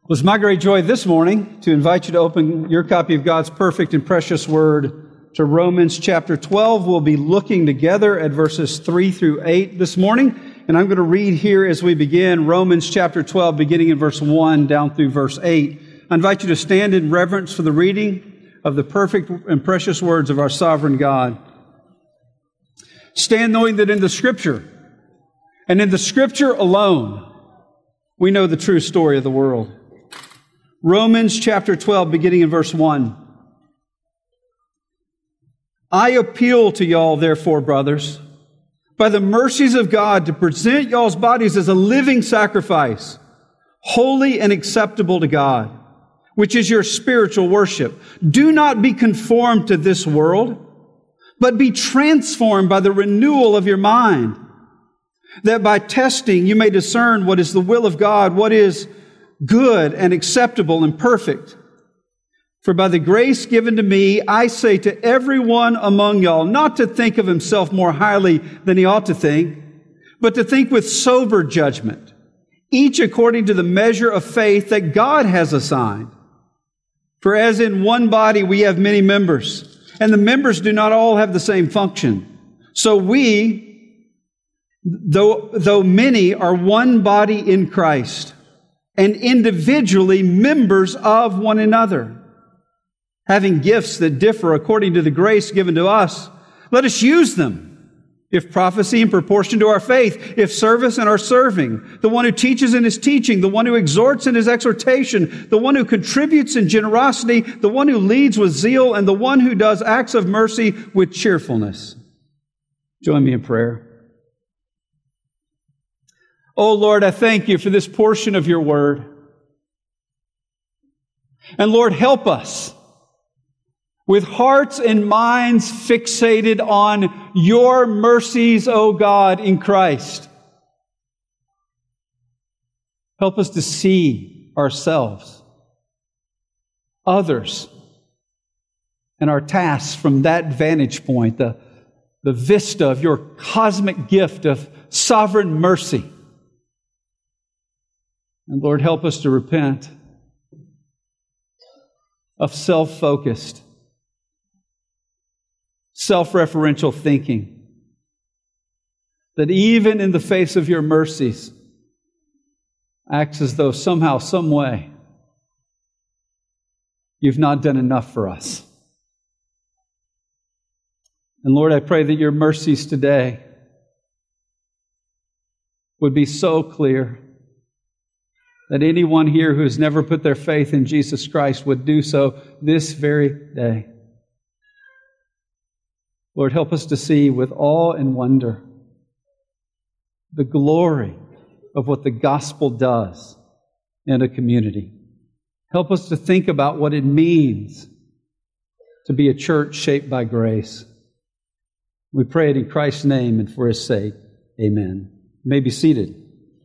Well, it's my great joy this morning to invite you to open your copy of God's perfect and precious Word to Romans chapter 12. We'll be looking together at verses 3 through 8 this morning. And I'm going to read here as we begin Romans chapter 12, beginning in verse 1 down through verse 8. I invite you to stand in reverence for the reading of the perfect and precious words of our sovereign God. Stand knowing that in the Scripture, and in the Scripture alone, we know the true story of the world. Romans chapter 12, beginning in verse 1. I appeal to y'all, therefore, brothers, by the mercies of God, to present y'all's bodies as a living sacrifice, holy and acceptable to God, which is your spiritual worship. Do not be conformed to this world, but be transformed by the renewal of your mind, that by testing you may discern what is the will of God, what is good and acceptable and perfect. For by the grace given to me, I say to everyone among y'all, not to think of himself more highly than he ought to think, but to think with sober judgment, each according to the measure of faith that God has assigned. For as in one body we have many members, and the members do not all have the same function. So we, though many, are one body in Christ, and individually members of one another. Having gifts that differ according to the grace given to us, let us use them. If prophecy in proportion to our faith, if service in our serving, the one who teaches in his teaching, the one who exhorts in his exhortation, the one who contributes in generosity, the one who leads with zeal, and the one who does acts of mercy with cheerfulness. Join me in prayer. Oh Lord, I thank you for this portion of your word. And Lord, help us with hearts and minds fixated on your mercies, O God, in Christ. Help us to see ourselves, others, and our tasks from that vantage point, the vista of your cosmic gift of sovereign mercy. And Lord, help us to repent of self-focused, self-referential thinking, that even in the face of your mercies, acts as though somehow, some way, you've not done enough for us. And Lord, I pray that your mercies today would be so clear that anyone here who has never put their faith in Jesus Christ would do so this very day. Lord, help us to see with awe and wonder the glory of what the gospel does in a community. Help us to think about what it means to be a church shaped by grace. We pray it in Christ's name and for His sake. Amen. You may be seated.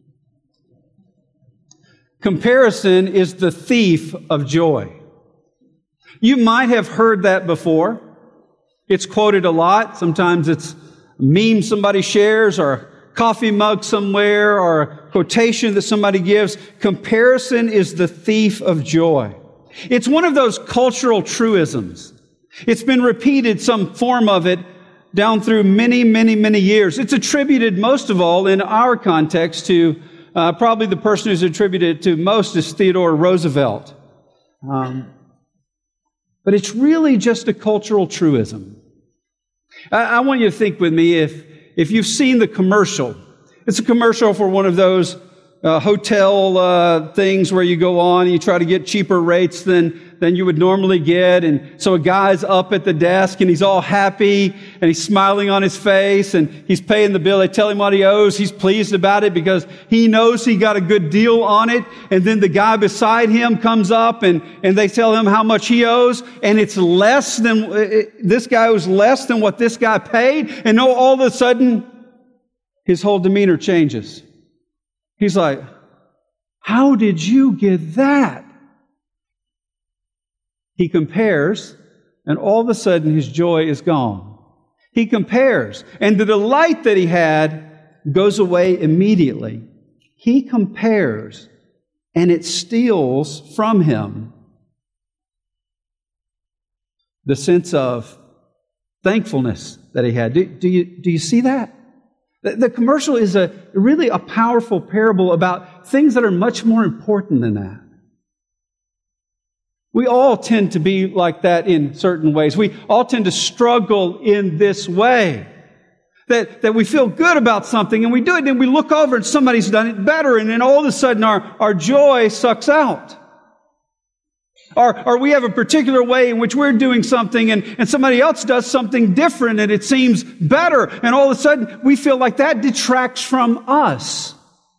Comparison is the thief of joy. You might have heard that before. It's quoted a lot. Sometimes it's a meme somebody shares or a coffee mug somewhere or a quotation that somebody gives. Comparison is the thief of joy. It's one of those cultural truisms. It's been repeated, some form of it, down through many, many, many years. It's attributed most of all in our context to probably the person who's attributed to most is Theodore Roosevelt. But it's really just a cultural truism. I want you to think with me, if you've seen the commercial. It's a commercial for one of those hotel things where you go on and you try to get cheaper rates than you would normally get. And so a guy's up at the desk and he's all happy and he's smiling on his face and he's paying the bill. They tell him what he owes. He's pleased about it because he knows he got a good deal on it. And then the guy beside him comes up and they tell him how much he owes. And it's less than, this guy owes less than what this guy paid. And all of a sudden, his whole demeanor changes. He's like, how did you get that? He compares, and all of a sudden his joy is gone. He compares, and the delight that he had goes away immediately. He compares and it steals from him the sense of thankfulness that he had. Do you see that? The commercial is really a powerful parable about things that are much more important than that. We all tend to be like that in certain ways. We all tend to struggle in this way. That we feel good about something and we do it and we look over and somebody's done it better and then all of a sudden our joy sucks out. Or we have a particular way in which we're doing something and somebody else does something different and it seems better and all of a sudden we feel like that detracts from us.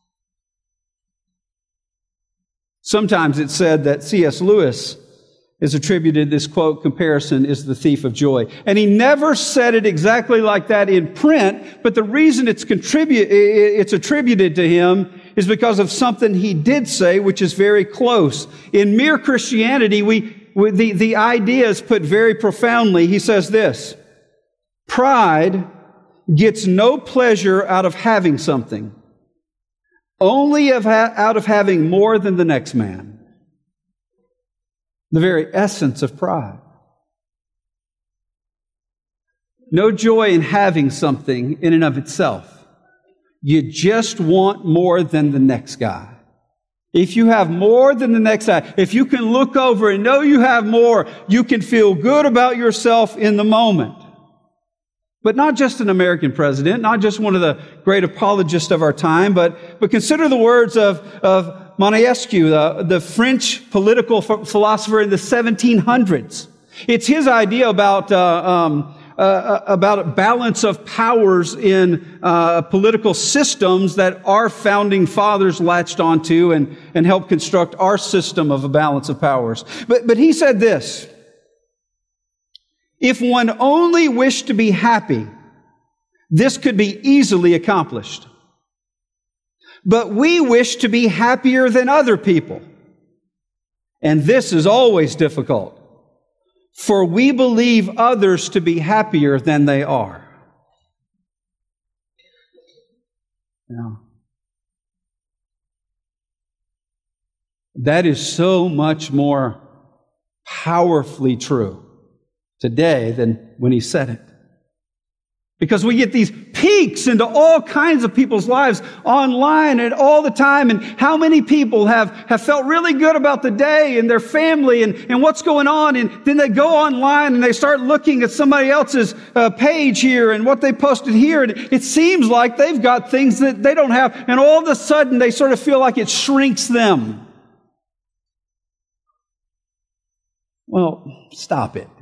Sometimes it's said that C.S. Lewis is attributed, this quote, comparison is the thief of joy. And he never said it exactly like that in print, but the reason it's attributed to him is because of something he did say, which is very close. In Mere Christianity, the idea is put very profoundly. He says this: pride gets no pleasure out of having something, only out of having more than the next man. The very essence of pride. No joy in having something in and of itself. You just want more than the next guy. If you have more than the next guy, if you can look over and know you have more, you can feel good about yourself in the moment. But not just an American president, not just one of the great apologists of our time, but consider the words of Montesquieu, the French political philosopher in the 1700s. It's his idea about a balance of powers in political systems that our founding fathers latched onto and helped construct our system of a balance of powers. But he said this: if one only wished to be happy, this could be easily accomplished. But we wish to be happier than other people. And this is always difficult, for we believe others to be happier than they are. Now, that is so much more powerfully true today than when he said it. Because we get these peeks into all kinds of people's lives online and all the time, and how many people have felt really good about the day and their family and what's going on, and then they go online and they start looking at somebody else's page here and what they posted here, and it seems like they've got things that they don't have, and all of a sudden they sort of feel like it shrinks them. Well, stop it.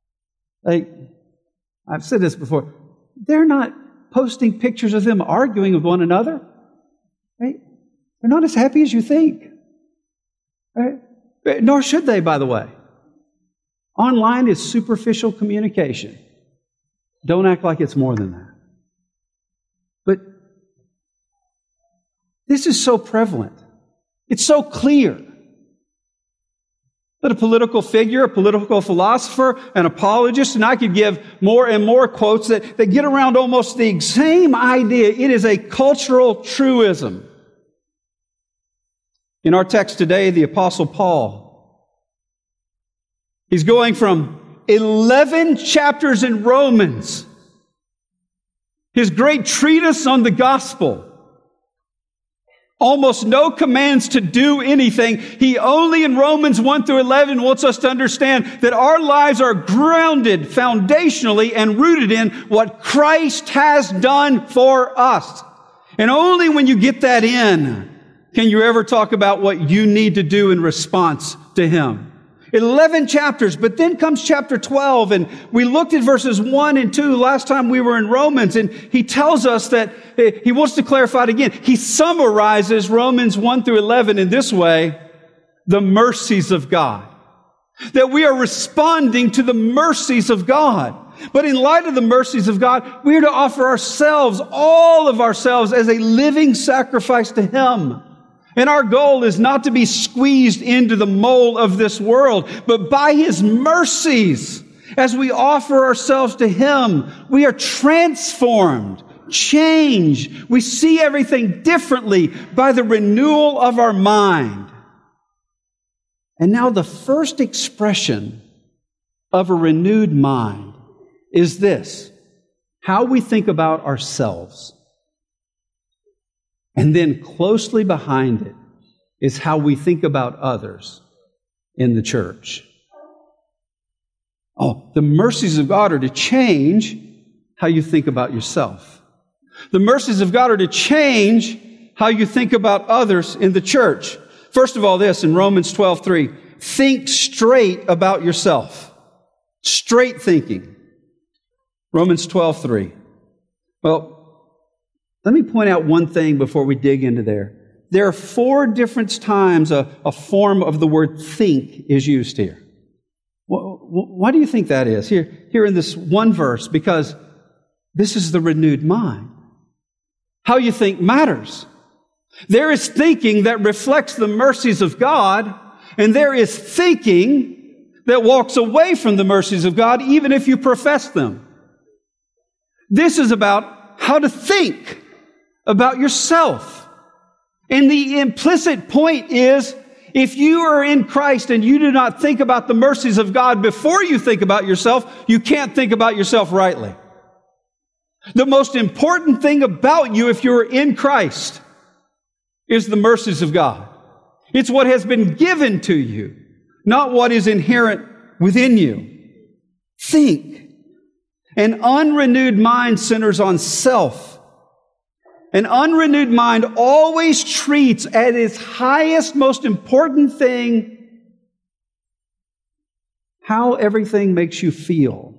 I've said this before. They're not posting pictures of them arguing with one another. Right? They're not as happy as you think. Right? Nor should they, by the way. Online is superficial communication. Don't act like it's more than that. But this is so prevalent. It's so clear that a political figure, a political philosopher, an apologist, and I could give more and more quotes that get around almost the same idea. It is a cultural truism. In our text today, the Apostle Paul, he's going from 11 chapters in Romans, his great treatise on the gospel, almost no commands to do anything. He only in Romans 1 through 11 wants us to understand that our lives are grounded foundationally and rooted in what Christ has done for us. And only when you get that in can you ever talk about what you need to do in response to Him. 11 chapters, but then comes chapter 12, and we looked at verses 1 and 2 last time we were in Romans, and he tells us that he wants to clarify it again. He summarizes Romans 1 through 11 in this way: the mercies of God. That we are responding to the mercies of God. But in light of the mercies of God, we are to offer ourselves, all of ourselves, as a living sacrifice to Him. And our goal is not to be squeezed into the mold of this world, but by His mercies, as we offer ourselves to Him, we are transformed, changed. We see everything differently by the renewal of our mind. And now the first expression of a renewed mind is this: how we think about ourselves. And then closely behind it is how we think about others in the church. Oh, the mercies of God are to change how you think about yourself. The mercies of God are to change how you think about others in the church. First of all, this in Romans 12:3, think straight about yourself. Straight thinking. Romans 12:3. Well, let me point out one thing before we dig into there. There are 4 different times a form of the word think is used here. Why do you think that is? Here in this one verse, because this is the renewed mind. How you think matters. There is thinking that reflects the mercies of God, and there is thinking that walks away from the mercies of God, even if you profess them. This is about how to think about yourself. And the implicit point is, if you are in Christ and you do not think about the mercies of God before you think about yourself, you can't think about yourself rightly. The most important thing about you, if you're in Christ, is the mercies of God. It's what has been given to you, not what is inherent within you. Think. An unrenewed mind centers on self. An unrenewed mind always treats as its highest, most important thing how everything makes you feel.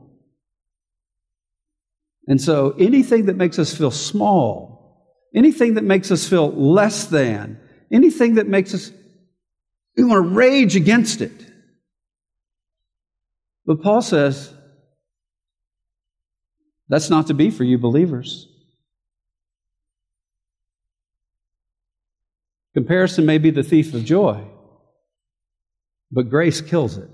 And so anything that makes us feel small, anything that makes us feel less than, anything that makes us, we want to rage against it. But Paul says, that's not to be for you believers. Comparison may be the thief of joy, but grace kills it.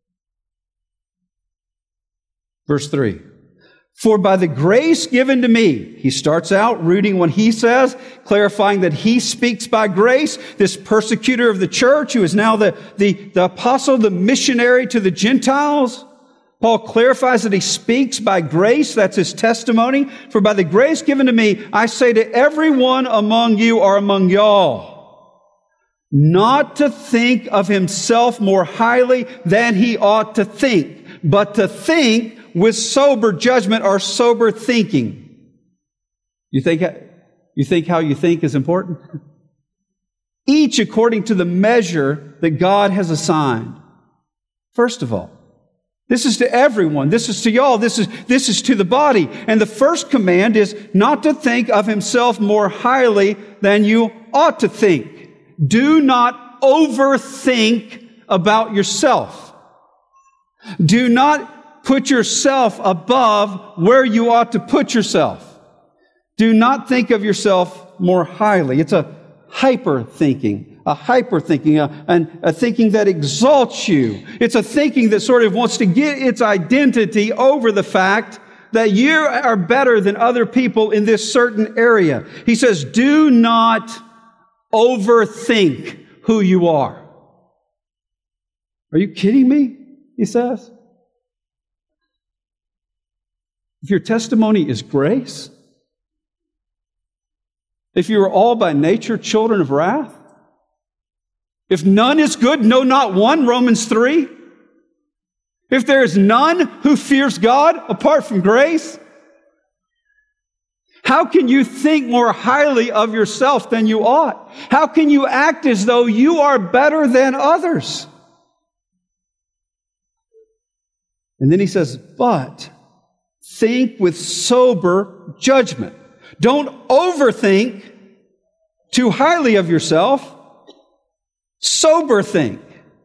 Verse 3. For by the grace given to me, he starts out rooting what he says, clarifying that he speaks by grace. This persecutor of the church, who is now the apostle, the missionary to the Gentiles. Paul clarifies that he speaks by grace. That's his testimony. For by the grace given to me, I say to everyone among you or among y'all, not to think of himself more highly than he ought to think, but to think with sober judgment or sober thinking. You think how you think is important? Each according to the measure that God has assigned. First of all, this is to everyone. This is to y'all. This is to the body. And the first command is not to think of himself more highly than you ought to think. Do not overthink about yourself. Do not put yourself above where you ought to put yourself. Do not think of yourself more highly. It's a hyper-thinking, a thinking that exalts you. It's a thinking that sort of wants to get its identity over the fact that you are better than other people in this certain area. He says, do not overthink who you are. Are you kidding me? He says. If your testimony is grace, if you are all by nature children of wrath, if none is good, no, not one, Romans 3. If there is none who fears God apart from grace, how can you think more highly of yourself than you ought? How can you act as though you are better than others? And then he says, but think with sober judgment. Don't overthink too highly of yourself. Sober think.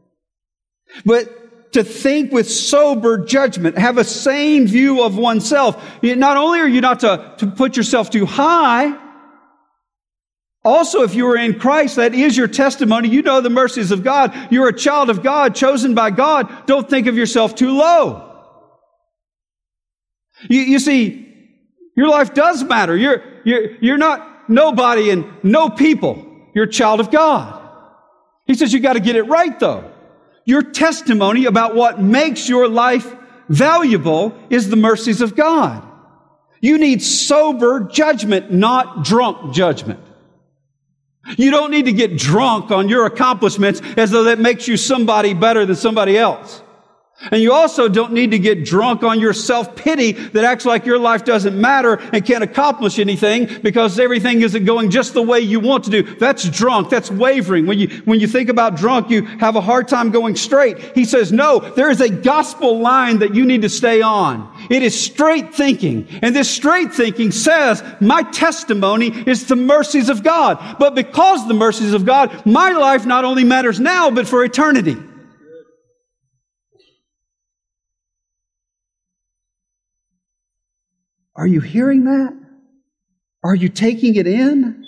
But to think with sober judgment, have a sane view of oneself. Not only are you not to put yourself too high, also if you are in Christ, that is your testimony. You know the mercies of God. You're a child of God, chosen by God. Don't think of yourself too low. You see, your life does matter. You're not nobody and no people. You're a child of God. He says you got to get it right though. Your testimony about what makes your life valuable is the mercies of God. You need sober judgment, not drunk judgment. You don't need to get drunk on your accomplishments as though that makes you somebody better than somebody else. And you also don't need to get drunk on your self-pity that acts like your life doesn't matter and can't accomplish anything because everything isn't going just the way you want to do. That's drunk. That's wavering. When you think about drunk, you have a hard time going straight. He says, no, there is a gospel line that you need to stay on. It is straight thinking. And this straight thinking says, my testimony is the mercies of God. But because the mercies of God, my life not only matters now, but for eternity. Are you hearing that? Are you taking it in?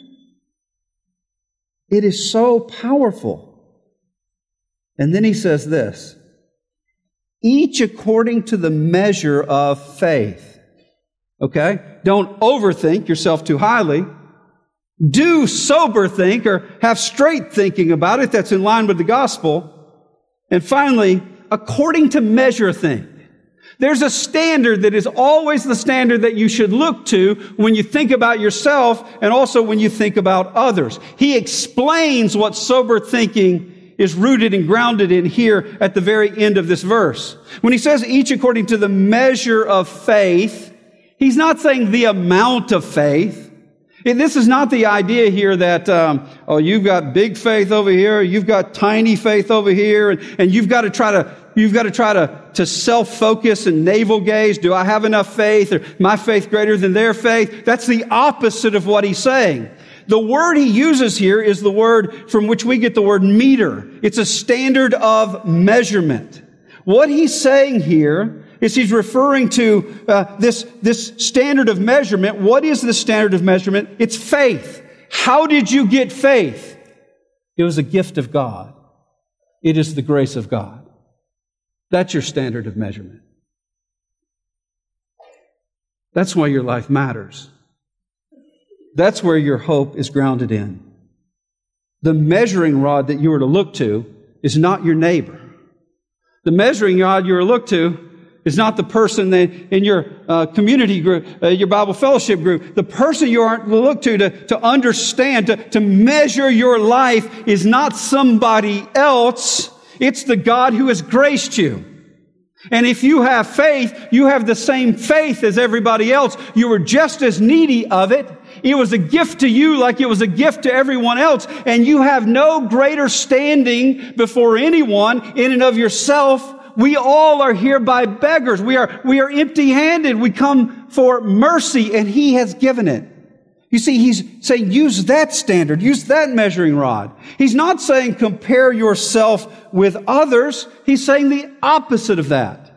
It is so powerful. And then he says this, each according to the measure of faith. Okay? Don't overthink yourself too highly. Do sober think or have straight thinking about it that's in line with the gospel. And finally, according to measure think. There's a standard that is always the standard that you should look to when you think about yourself and also when you think about others. He explains what sober thinking is rooted and grounded in here at the very end of this verse. When he says each according to the measure of faith, he's not saying the amount of faith. This is not the idea here that, you've got big faith over here, you've got tiny faith over here, and you've got to try to self-focus and navel gaze. Do I have enough faith? Or my faith greater than their faith? That's the opposite of what he's saying. The word he uses here is the word from which we get the word meter. It's a standard of measurement. What he's saying here is he's referring to this standard of measurement. What is the standard of measurement? It's faith. How did you get faith? It was a gift of God. It is the grace of God. That's your standard of measurement. That's why your life matters. That's where your hope is grounded in. The measuring rod that you are to look to is not your neighbor. The measuring rod you are to look to is not the person in your community group, your Bible fellowship group. The person you are to look to understand, to measure your life is not somebody else. It's the God who has graced you. And if you have faith, you have the same faith as everybody else. You were just as needy of it. It was a gift to you like it was a gift to everyone else. And you have no greater standing before anyone in and of yourself. We all are hereby beggars. We are empty-handed. We come for mercy, and He has given it. You see, He's saying use that standard, use that measuring rod. He's not saying compare yourself with others. He's saying the opposite of that.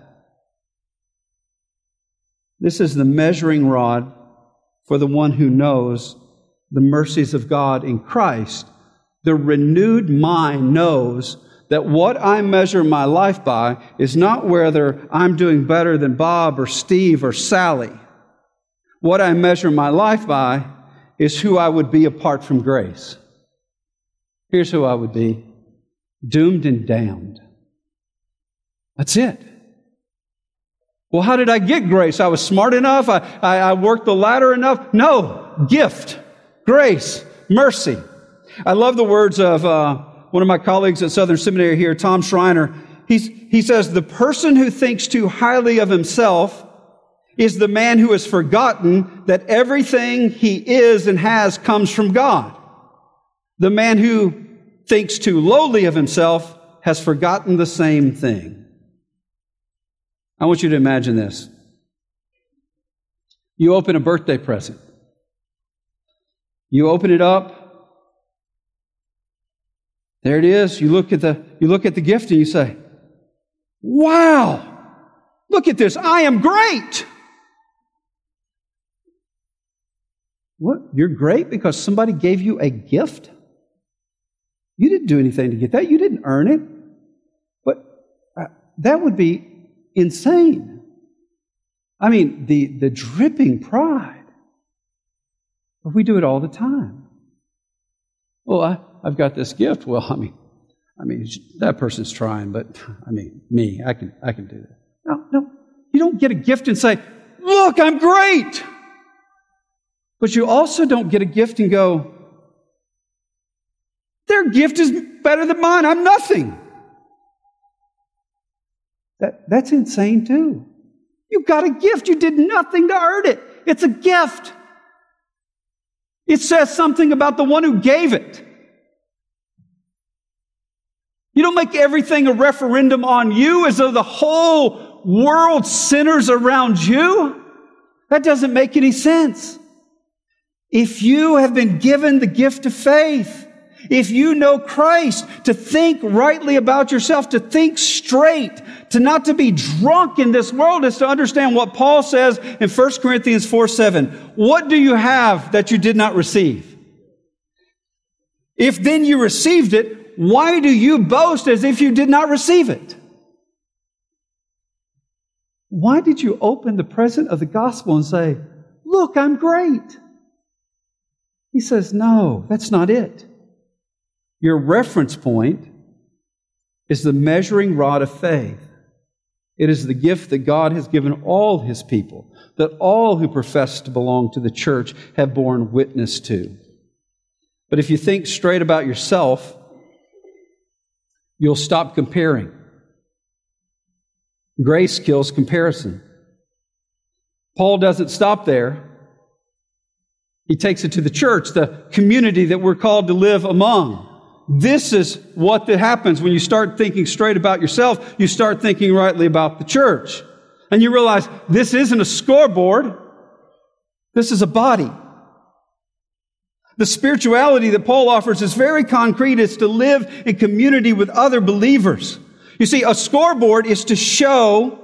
This is the measuring rod for the one who knows the mercies of God in Christ. The renewed mind knows that what I measure my life by is not whether I'm doing better than Bob or Steve or Sally. What I measure my life by is who I would be apart from grace. Here's who I would be: doomed and damned. That's it. Well, how did I get grace? I was smart enough? I worked the ladder enough? No. Gift, grace, mercy. I love the words of one of my colleagues at Southern Seminary here, Tom Schreiner. He says, the person who thinks too highly of himself is the man who has forgotten that everything he is and has comes from God. The man who thinks too lowly of himself has forgotten the same thing. I want you to imagine this. You open a birthday present. You open it up. There it is. You look at the gift and you say, wow, look at this. I am great. What? You're great because somebody gave you a gift? You didn't do anything to get that. You didn't earn it. But that would be insane. I mean, the dripping pride. But we do it all the time. Well, I've got this gift. Well, I mean, that person's trying, but I mean, me, I can do that. No, you don't get a gift and say, look, I'm great. But you also don't get a gift and go, their gift is better than mine. I'm nothing. That's insane too. You got a gift. You did nothing to earn it. It's a gift. It says something about the one who gave it. You don't make everything a referendum on you as though the whole world centers around you. That doesn't make any sense. If you have been given the gift of faith, if you know Christ, to think rightly about yourself, to think straight, to not to be drunk in this world, is to understand what Paul says in 1 Corinthians 4:7. What do you have that you did not receive? If then you received it, why do you boast as if you did not receive it? Why did you open the present of the gospel and say, look, I'm great? He says, no, that's not it. Your reference point is the measuring rod of faith. It is the gift that God has given all His people, that all who profess to belong to the church have borne witness to. But if you think straight about yourself, you'll stop comparing. Grace kills comparison. Paul doesn't stop there. He takes it to the church, the community that we're called to live among. This is what happens when you start thinking straight about yourself. You start thinking rightly about the church. And you realize this isn't a scoreboard. This is a body. The spirituality that Paul offers is very concrete. It's to live in community with other believers. You see, a scoreboard is to show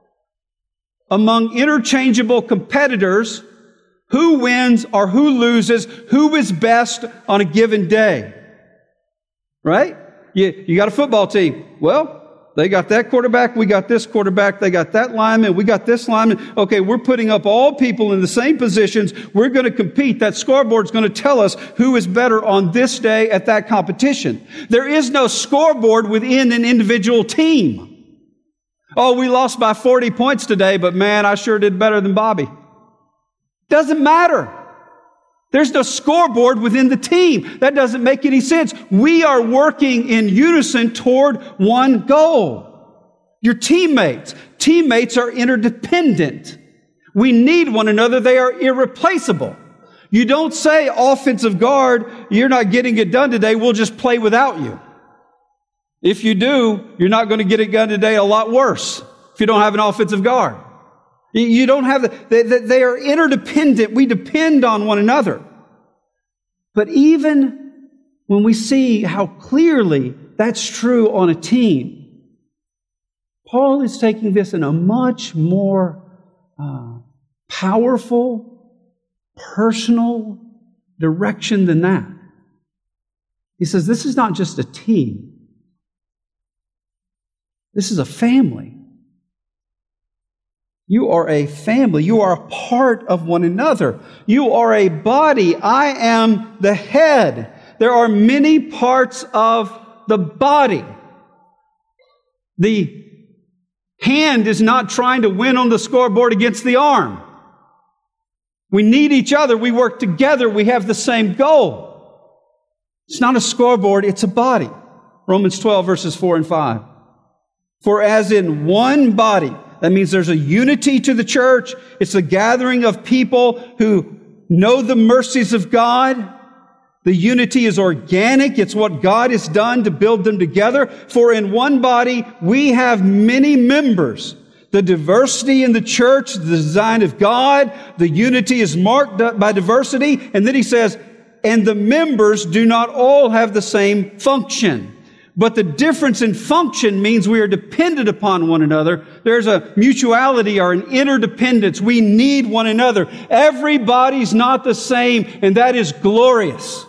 among interchangeable competitors who wins or who loses, who is best on a given day. Right? You got a football team. Well, they got that quarterback, we got this quarterback, they got that lineman, we got this lineman. Okay, we're putting up all people in the same positions. We're going to compete. That scoreboard's going to tell us who is better on this day at that competition. There is no scoreboard within an individual team. Oh, we lost by 40 points today, but man, I sure did better than Bobby. Doesn't matter. There's no scoreboard within the team. That doesn't make any sense. We are working in unison toward one goal. Your teammates. Teammates are interdependent. We need one another. They are irreplaceable. You don't say, offensive guard, you're not getting it done today. We'll just play without you. If you do, you're not going to get it done today a lot worse if you don't have an offensive guard. You don't have they are interdependent. We depend on one another. But even when we see how clearly that's true on a team, Paul is taking this in a much more powerful, personal direction than that. He says, this is not just a team. This is a family. You are a family. You are a part of one another. You are a body. I am the head. There are many parts of the body. The hand is not trying to win on the scoreboard against the arm. We need each other. We work together. We have the same goal. It's not a scoreboard. It's a body. Romans 12, verses 4 and 5. For as in one body, that means there's a unity to the church. It's a gathering of people who know the mercies of God. The unity is organic. It's what God has done to build them together. For in one body, we have many members. The diversity in the church, the design of God, the unity is marked by diversity. And then he says, and the members do not all have the same function. But the difference in function means we are dependent upon one another. There's a mutuality or an interdependence. We need one another. Everybody's not the same, and that is glorious.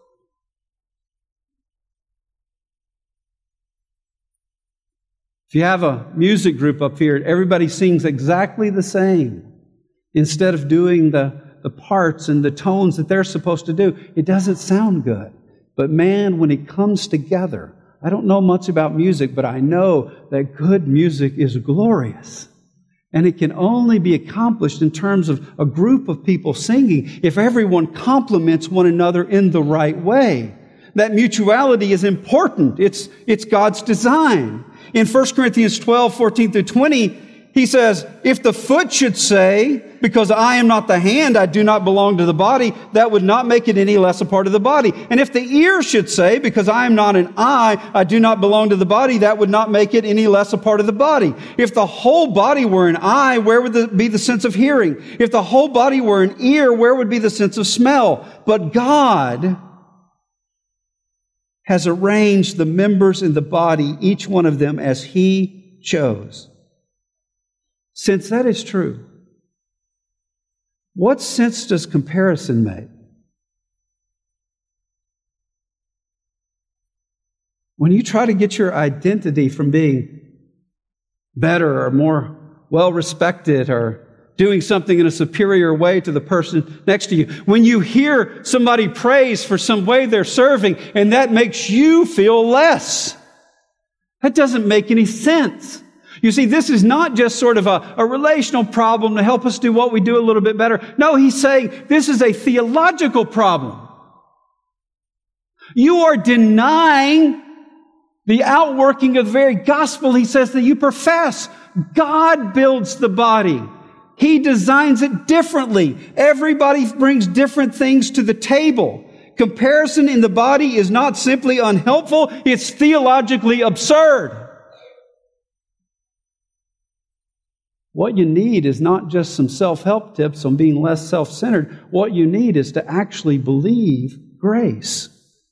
If you have a music group up here, everybody sings exactly the same. Instead of doing the parts and the tones that they're supposed to do, it doesn't sound good. But man, when it comes together, I don't know much about music, but I know that good music is glorious. And it can only be accomplished in terms of a group of people singing if everyone complements one another in the right way. That mutuality is important. It's God's design. In 1 Corinthians 12, 14 through 20, he says, if the foot should say, because I am not the hand, I do not belong to the body, that would not make it any less a part of the body. And if the ear should say, because I am not an eye, I do not belong to the body, that would not make it any less a part of the body. If the whole body were an eye, where would be the sense of hearing? If the whole body were an ear, where would be the sense of smell? But God has arranged the members in the body, each one of them as He chose. Since that is true, what sense does comparison make? When you try to get your identity from being better or more well-respected or doing something in a superior way to the person next to you, when you hear somebody praise for some way they're serving and that makes you feel less, that doesn't make any sense. You see, this is not just sort of a relational problem to help us do what we do a little bit better. No, he's saying this is a theological problem. You are denying the outworking of the very gospel, he says, that you profess. God builds the body. He designs it differently. Everybody brings different things to the table. Comparison in the body is not simply unhelpful, it's theologically absurd. What you need is not just some self-help tips on being less self-centered. What you need is to actually believe grace.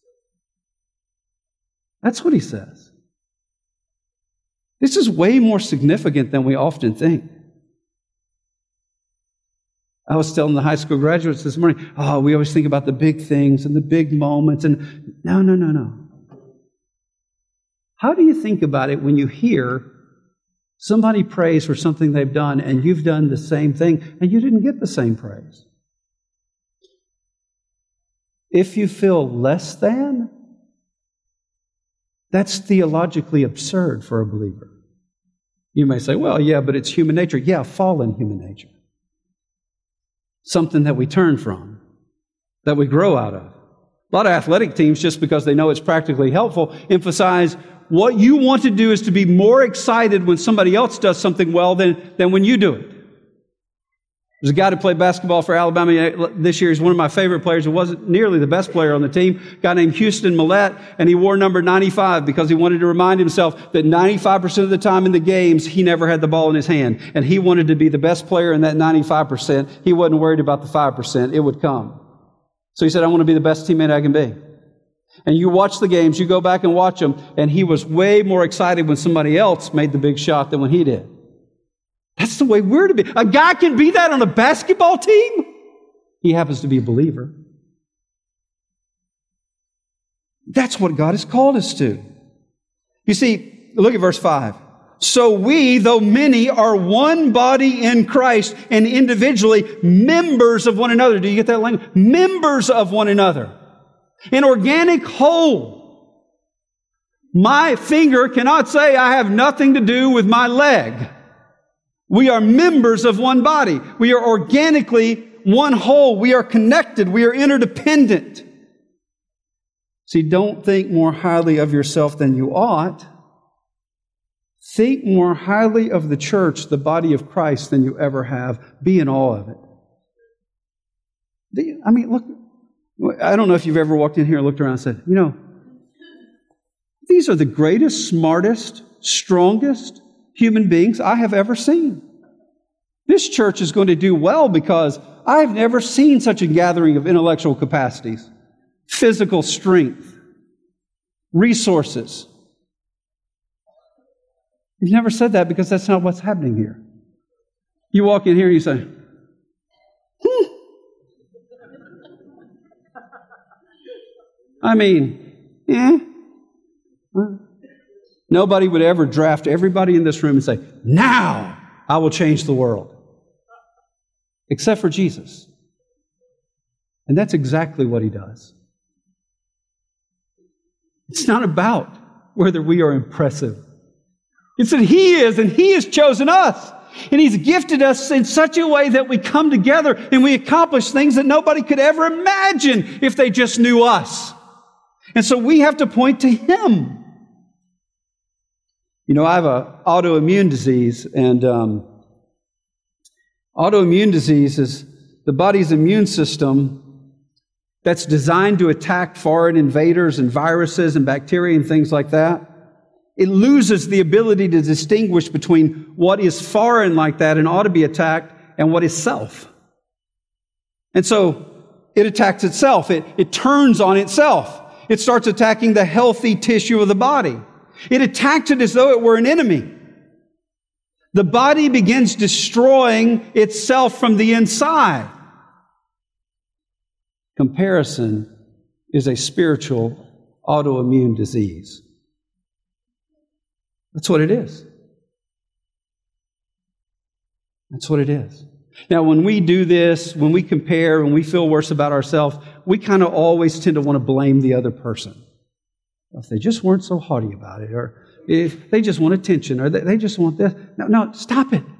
That's what he says. This is way more significant than we often think. I was telling the high school graduates this morning, we always think about the big things and the big moments. And no. How do you think about it when you hear somebody prays for something they've done and you've done the same thing and you didn't get the same praise? If you feel less than, that's theologically absurd for a believer. You may say, well, yeah, but it's human nature. Yeah, fallen human nature. Something that we turn from, that we grow out of. A lot of athletic teams, just because they know it's practically helpful, emphasize what you want to do is to be more excited when somebody else does something well than when you do it. There's a guy who played basketball for Alabama this year. He's one of my favorite players. He wasn't nearly the best player on the team. A guy named Houston Millett, and he wore number 95 because he wanted to remind himself that 95% of the time in the games, he never had the ball in his hand. And he wanted to be the best player in that 95%. He wasn't worried about the 5%. It would come. So he said, I want to be the best teammate I can be. And you watch the games, you go back and watch them, and he was way more excited when somebody else made the big shot than when he did. That's the way we're to be. A guy can be that on a basketball team. He happens to be a believer. That's what God has called us to. You see, look at verse 5. So we, though many, are one body in Christ and individually members of one another. Do you get that language? Members of one another. An organic whole. My finger cannot say I have nothing to do with my leg. We are members of one body. We are organically one whole. We are connected. We are interdependent. See, don't think more highly of yourself than you ought. Think more highly of the church, the body of Christ, than you ever have. Be in awe of it. I mean, look, I don't know if you've ever walked in here and looked around and said, these are the greatest, smartest, strongest human beings I have ever seen. This church is going to do well because I've never seen such a gathering of intellectual capacities, physical strength, resources. You've never said that because that's not what's happening here. You walk in here and you say, Nobody would ever draft everybody in this room and say, now I will change the world. Except for Jesus. And that's exactly what He does. It's not about whether we are impressive. It's that He is, and He has chosen us. And He's gifted us in such a way that we come together and we accomplish things that nobody could ever imagine if they just knew us. And so we have to point to Him. You know, I have an autoimmune disease, and autoimmune disease is the body's immune system that's designed to attack foreign invaders and viruses and bacteria and things like that. It loses the ability to distinguish between what is foreign like that and ought to be attacked and what is self. And so it attacks itself. It turns on itself. It starts attacking the healthy tissue of the body. It attacks it as though it were an enemy. The body begins destroying itself from the inside. Comparison is a spiritual autoimmune disease. That's what it is. That's what it is. Now, when we do this, when we compare, when we feel worse about ourselves, we kind of always tend to want to blame the other person. If they just weren't so haughty about it, or if they just want attention, or they just want this. No, stop it.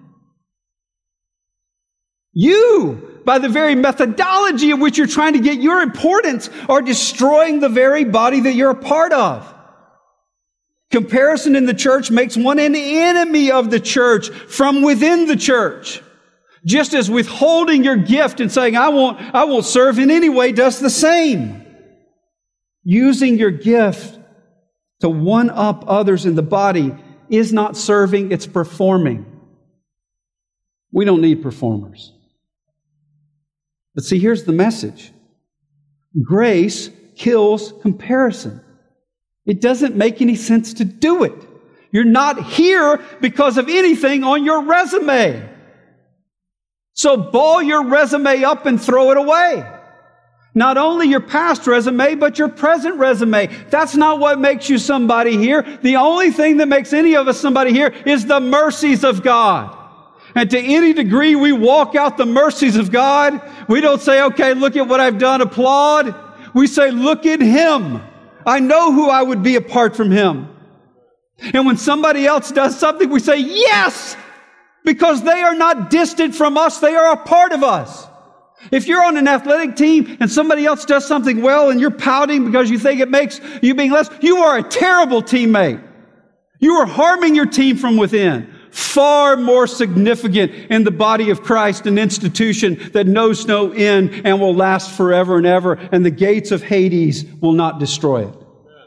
You, by the very methodology of which you're trying to get your importance, are destroying the very body that you're a part of. Comparison in the church makes one an enemy of the church from within the church. Just as withholding your gift and saying, I won't serve in any way does the same. Using your gift to one-up others in the body is not serving, it's performing. We don't need performers. But see, here's the message. Grace kills comparison. It doesn't make any sense to do it. You're not here because of anything on your resume. So ball your resume up and throw it away. Not only your past resume, but your present resume. That's not what makes you somebody here. The only thing that makes any of us somebody here is the mercies of God. And to any degree we walk out the mercies of God, we don't say, okay, look at what I've done, applaud. We say, look at Him. I know who I would be apart from Him. And when somebody else does something, we say, yes! Because they are not distant from us, they are a part of us. If you're on an athletic team and somebody else does something well and you're pouting because you think it makes you being less, you are a terrible teammate. You are harming your team from within. Far more significant in the body of Christ, an institution that knows no end and will last forever and ever, and the gates of Hades will not destroy it.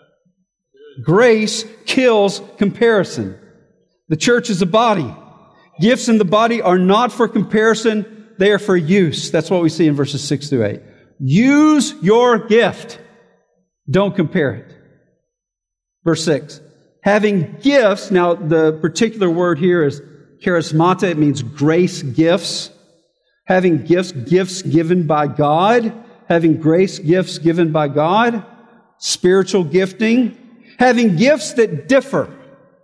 Grace kills comparison. The church is a body. Gifts in the body are not for comparison, they are for use. That's what we see in verses 6 through 8. Use your gift. Don't compare it. Verse 6. Having gifts, now the particular word here is charismata. It means grace gifts. Having gifts given by God. Having grace gifts given by God. Spiritual gifting. Having gifts that differ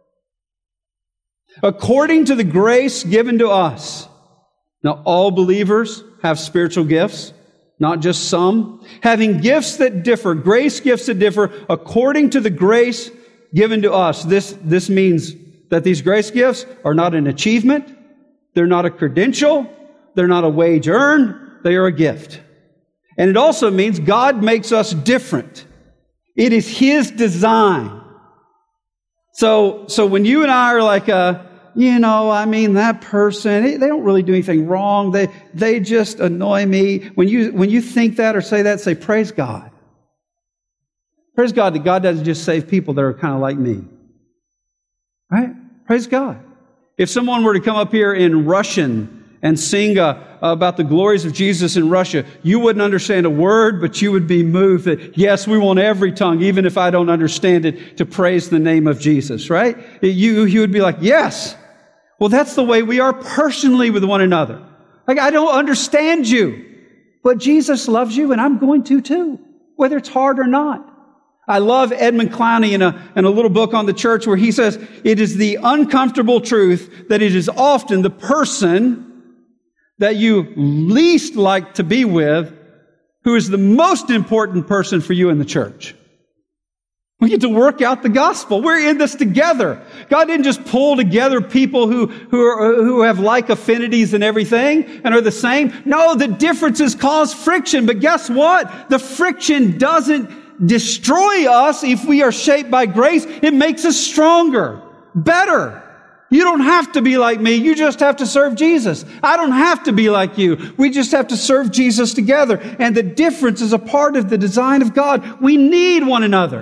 according to the grace given to us. Now, all believers have spiritual gifts, not just some. Having gifts that differ, grace gifts that differ according to the grace given to us. This means that these grace gifts are not an achievement. They're not a credential. They're not a wage earned. They are a gift. And it also means God makes us different. It is His design. So when you and I are like, that person, they don't really do anything wrong. They just annoy me. When you think that or say that, say, praise God. Praise God that God doesn't just save people that are kind of like me. Right? Praise God. If someone were to come up here in Russian and sing about the glories of Jesus in Russia, you wouldn't understand a word, but you would be moved that, yes, we want every tongue, even if I don't understand it, to praise the name of Jesus, right? You would be like, yes. Well, that's the way we are personally with one another. Like, I don't understand you, but Jesus loves you, and I'm going to too, whether it's hard or not. I love Edmund Clowney in a little book on the church where he says, it is the uncomfortable truth that it is often the person that you least like to be with who is the most important person for you in the church. We get to work out the gospel. We're in this together. God didn't just pull together people who have like affinities and everything and are the same. No, the differences cause friction. But guess what? The friction doesn't destroy us if we are shaped by grace. It makes us stronger, better. You don't have to be like me. You just have to serve Jesus. I don't have to be like you. We just have to serve Jesus together. And the difference is a part of the design of God. We need one another.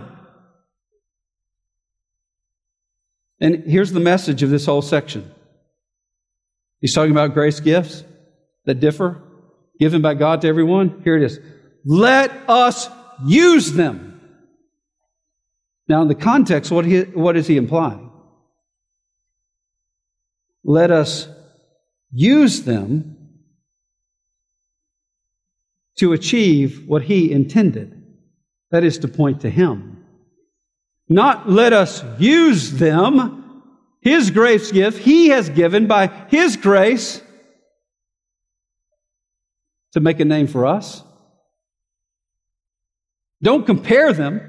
And here's the message of this whole section. He's talking about grace gifts that differ, given by God to everyone. Here it is. Let us use them. Now, in the context, what is he implying? Let us use them to achieve what he intended. That is to point to him. Not let us use them, his grace gift, he has given by his grace to make a name for us. Don't compare them.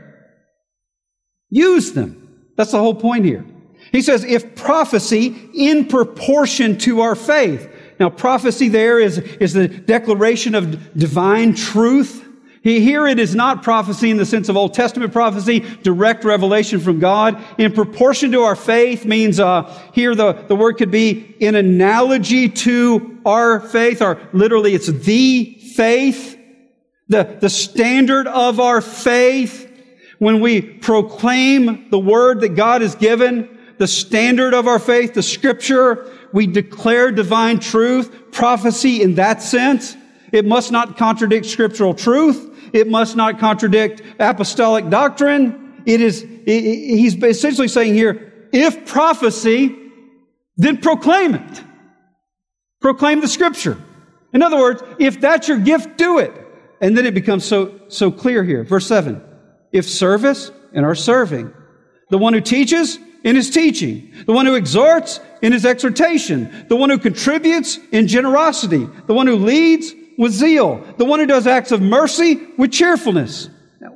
Use them. That's the whole point here. He says, if prophecy in proportion to our faith. Now, prophecy there is the declaration of divine truth. Here it is not prophecy in the sense of Old Testament prophecy, direct revelation from God. In proportion to our faith means here the word could be in analogy to our faith, or literally it's the faith, the standard of our faith. When we proclaim the word that God has given, the standard of our faith, the Scripture, we declare divine truth, prophecy in that sense. It must not contradict scriptural truth. It must not contradict apostolic doctrine. He's essentially saying here, if prophecy, then proclaim it. Proclaim the Scripture. In other words, if that's your gift, do it. And then it becomes so clear here. Verse 7. If service, in our serving. The one who teaches, in his teaching. The one who exhorts, in his exhortation. The one who contributes, in generosity. The one who leads, with zeal. The one who does acts of mercy, with cheerfulness. Now,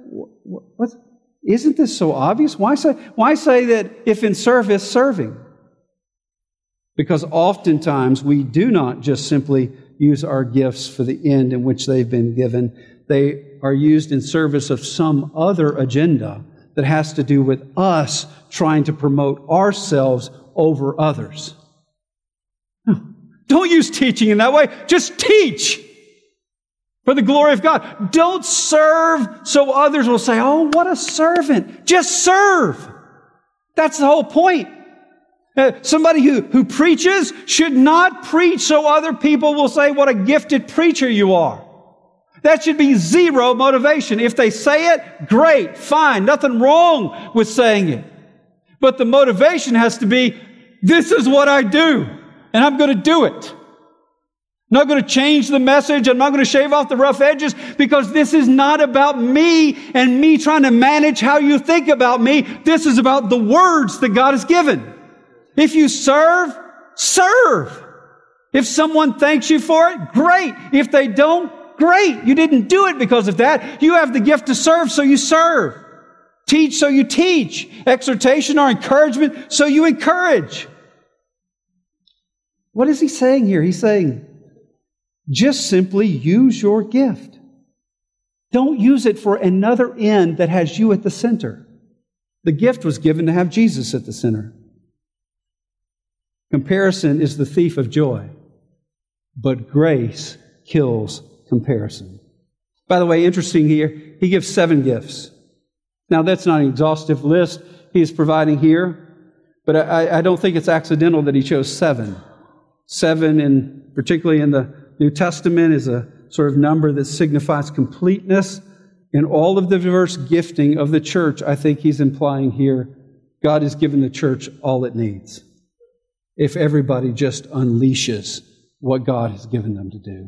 isn't this so obvious? Why say that if in service, serving? Because oftentimes we do not just simply use our gifts for the end in which they've been given. They are used in service of some other agenda that has to do with us trying to promote ourselves over others. No, don't use teaching in that way. Just teach for the glory of God. Don't serve so others will say, oh, what a servant. Just serve. That's the whole point. Somebody who preaches should not preach so other people will say what a gifted preacher you are. That should be zero motivation. If they say it, great, fine, nothing wrong with saying it. But the motivation has to be, this is what I do, and I'm going to do it. I'm not going to change the message. I'm not going to shave off the rough edges, because this is not about me and me trying to manage how you think about me. This is about the words that God has given. If you serve, serve. If someone thanks you for it, great. If they don't, great. You didn't do it because of that. You have the gift to serve, so you serve. Teach, so you teach. Exhortation or encouragement, so you encourage. What is he saying here? He's saying, just simply use your gift. Don't use it for another end that has you at the center. The gift was given to have Jesus at the center. Comparison is the thief of joy, but grace kills comparison. By the way, interesting here, he gives 7 gifts. Now, that's not an exhaustive list he is providing here, but I don't think it's accidental that he chose 7. 7, particularly in the New Testament, is a sort of number that signifies completeness. In all of the diverse gifting of the church, I think he's implying here, God has given the church all it needs, if everybody just unleashes what God has given them to do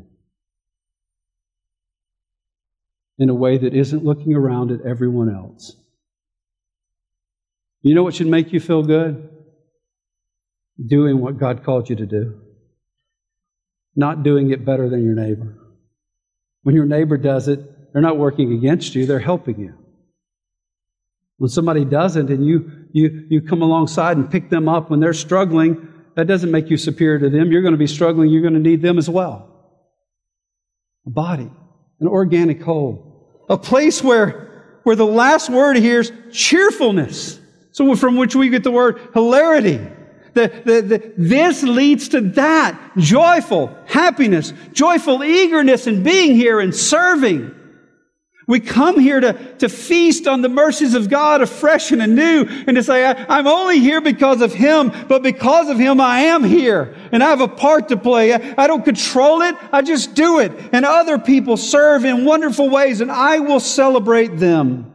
in a way that isn't looking around at everyone else. You know what should make you feel good? Doing what God called you to do. Not doing it better than your neighbor. When your neighbor does it, they're not working against you, they're helping you. When somebody doesn't and you come alongside and pick them up when they're struggling, that doesn't make you superior to them. You're going to be struggling. You're going to need them as well. A body, an organic whole. A place where the last word here is cheerfulness. So from which we get the word hilarity. This leads to that. Joyful happiness, joyful eagerness in being here and serving. We come here to feast on the mercies of God afresh and anew and to say, I'm only here because of Him, but because of Him I am here. And I have a part to play. I don't control it, I just do it. And other people serve in wonderful ways and I will celebrate them.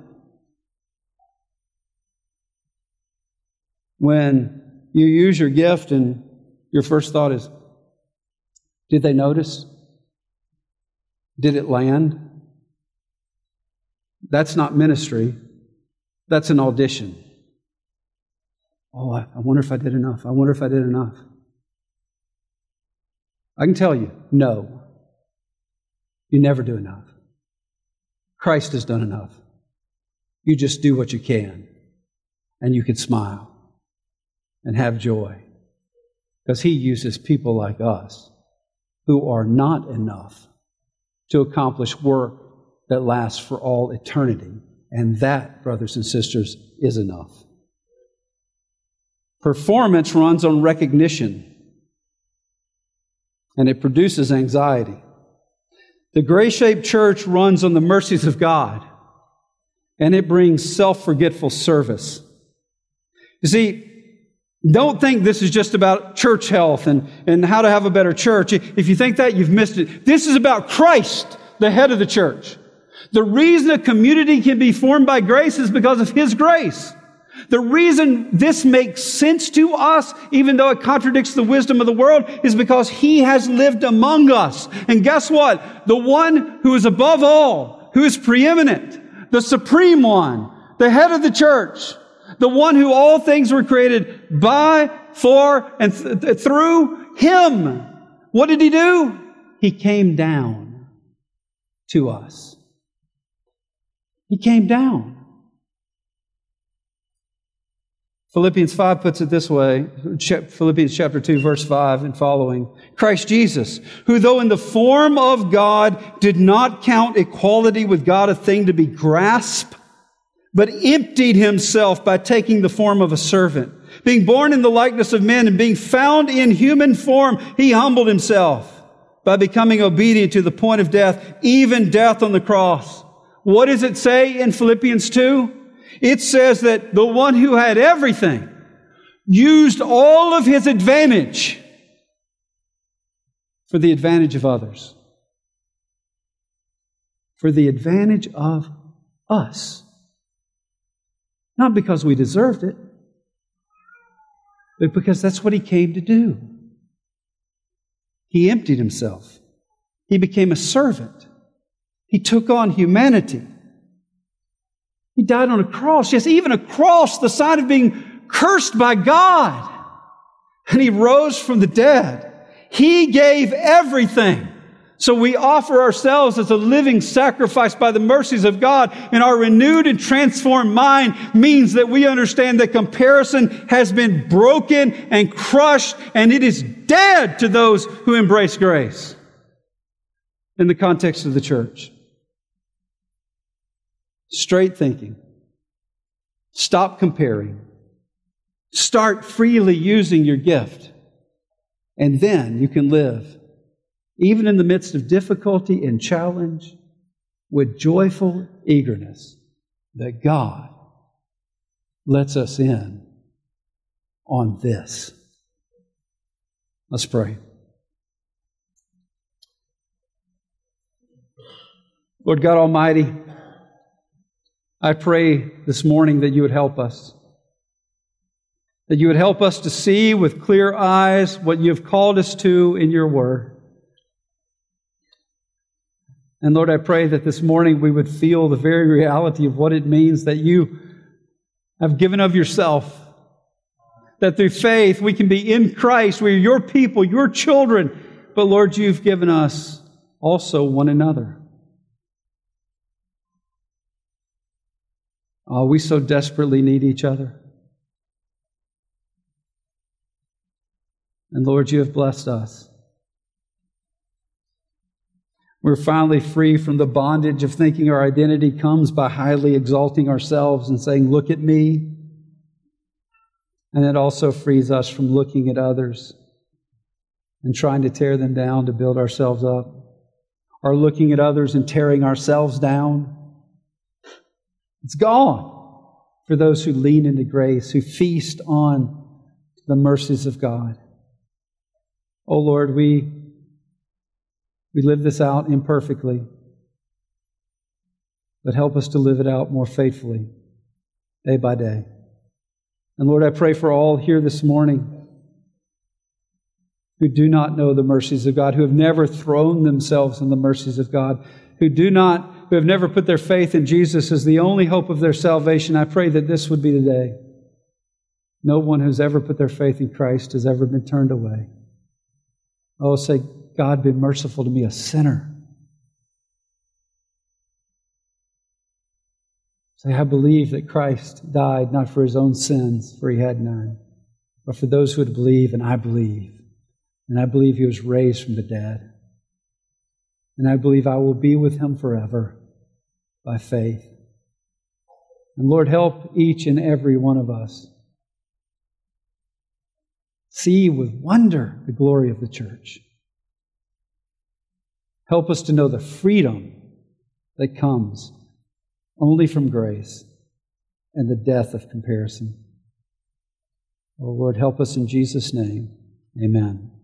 When you use your gift and your first thought is, did they notice? Did it land? That's not ministry. That's an audition. Oh, I wonder if I did enough. I wonder if I did enough. I can tell you, no. You never do enough. Christ has done enough. You just do what you can. And you can smile and have joy. Because He uses people like us who are not enough to accomplish work that lasts for all eternity. And that, brothers and sisters, is enough. Performance runs on recognition, and it produces anxiety. The Grace-Shaped Church runs on the mercies of God, and it brings self-forgetful service. You see, don't think this is just about church health and how to have a better church. If you think that, you've missed it. This is about Christ, the head of the church. The reason a community can be formed by grace is because of His grace. The reason this makes sense to us, even though it contradicts the wisdom of the world, is because He has lived among us. And guess what? The one who is above all, who is preeminent, the supreme one, the head of the church, the one who all things were created by, for, and through Him. What did He do? He came down to us. He came down. Philippians 5 puts it this way, Philippians chapter 2, verse 5 and following. Christ Jesus, who though in the form of God did not count equality with God a thing to be grasped, but emptied Himself by taking the form of a servant. Being born in the likeness of men and being found in human form, He humbled Himself by becoming obedient to the point of death, even death on the cross. What does it say in Philippians 2? It says that the one who had everything used all of His advantage for the advantage of others. For the advantage of us. Not because we deserved it, but because that's what He came to do. He emptied Himself. He became a servant. He took on humanity. He died on a cross. Yes, even a cross, the sign of being cursed by God. And He rose from the dead. He gave everything. So we offer ourselves as a living sacrifice by the mercies of God. And our renewed and transformed mind means that we understand that comparison has been broken and crushed, and it is dead to those who embrace grace in the context of the church. Straight thinking. Stop comparing. Start freely using your gift. And then you can live, even in the midst of difficulty and challenge, with joyful eagerness that God lets us in on this. Let's pray. Lord God Almighty, I pray this morning that You would help us. That You would help us to see with clear eyes what You have called us to in Your Word. And Lord, I pray that this morning we would feel the very reality of what it means that You have given of Yourself. That through faith we can be in Christ. We are Your people, Your children. But Lord, You've given us also one another. Oh, we so desperately need each other. And Lord, you have blessed us. We're finally free from the bondage of thinking our identity comes by highly exalting ourselves and saying, look at me. And it also frees us from looking at others and trying to tear them down to build ourselves up, or looking at others and tearing ourselves down. It's gone for those who lean into grace, who feast on the mercies of God. Oh Lord, we live this out imperfectly, but help us to live it out more faithfully, day by day. And Lord, I pray for all here this morning who do not know the mercies of God, who have never thrown themselves on the mercies of God, who have never put their faith in Jesus as the only hope of their salvation. I pray that this would be the day. No one who's ever put their faith in Christ has ever been turned away. Oh, say, God, be merciful to me, a sinner. Say, I believe that Christ died not for His own sins, for He had none, but for those who would believe, and I believe. And I believe He was raised from the dead. And I believe I will be with Him forever by faith. And Lord, help each and every one of us see with wonder the glory of the church. Help us to know the freedom that comes only from grace and the death of comparison. Oh Lord, help us in Jesus' name. Amen.